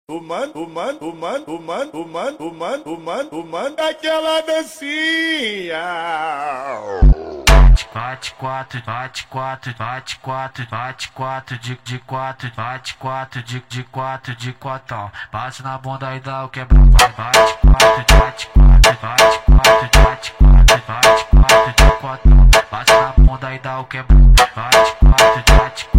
Aquela dancinha. Bate quatro, de quatro, bate quatro, de quatro, bate na bunda e dá o quebrão. Vai, bate quatro, de quatro, bate na bunda e dá o quebrão. Bate quatro, de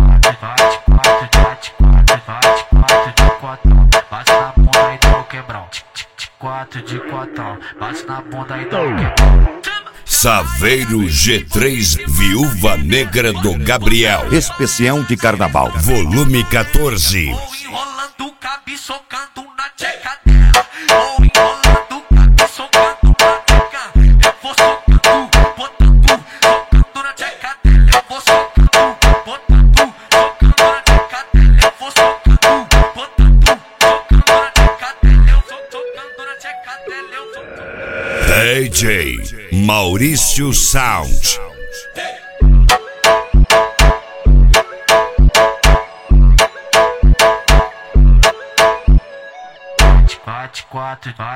quatro, bate na bunda e dá o quebrão. Quatro de quatro, bate na bunda e dá o quebrão. Saveiro G3 Viúva Negra do Gabriel. Especial de Carnaval. Volume 14. Vou enrolando o cabe, socando na tcheca dela. Vou enrolando o cabe, socando na tcheca. Eu vou socando, botando, socando na tcheca dela. Eu vou socando, botando, socando na tcheca dela. Eu vou socando, botando, socando na tcheca dela. Eu vou socando na tcheca dela. Eu vou socando. DJ Maurício Sound. Bate quatro, de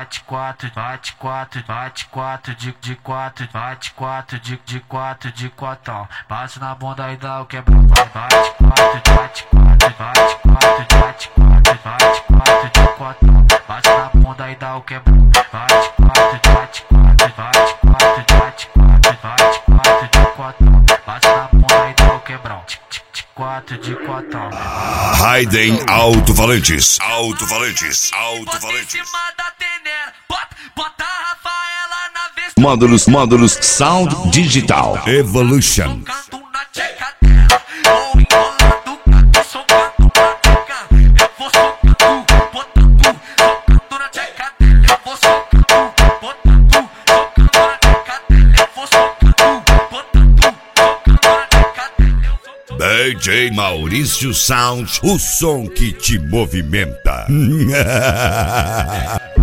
quatro, bate na bunda e dá o quebrão. Vai, bate quatro, de quatro, bate na bunda e dá o quebrão. Bate quatro, de quatro, bate na bunda e dá o quebrão. Quatro de quatro. Raiden Alto-Falantes. Bota a Rafaela na vez. Módulos Sound Digital Evolution. DJ Maurício Sound, o som que te movimenta.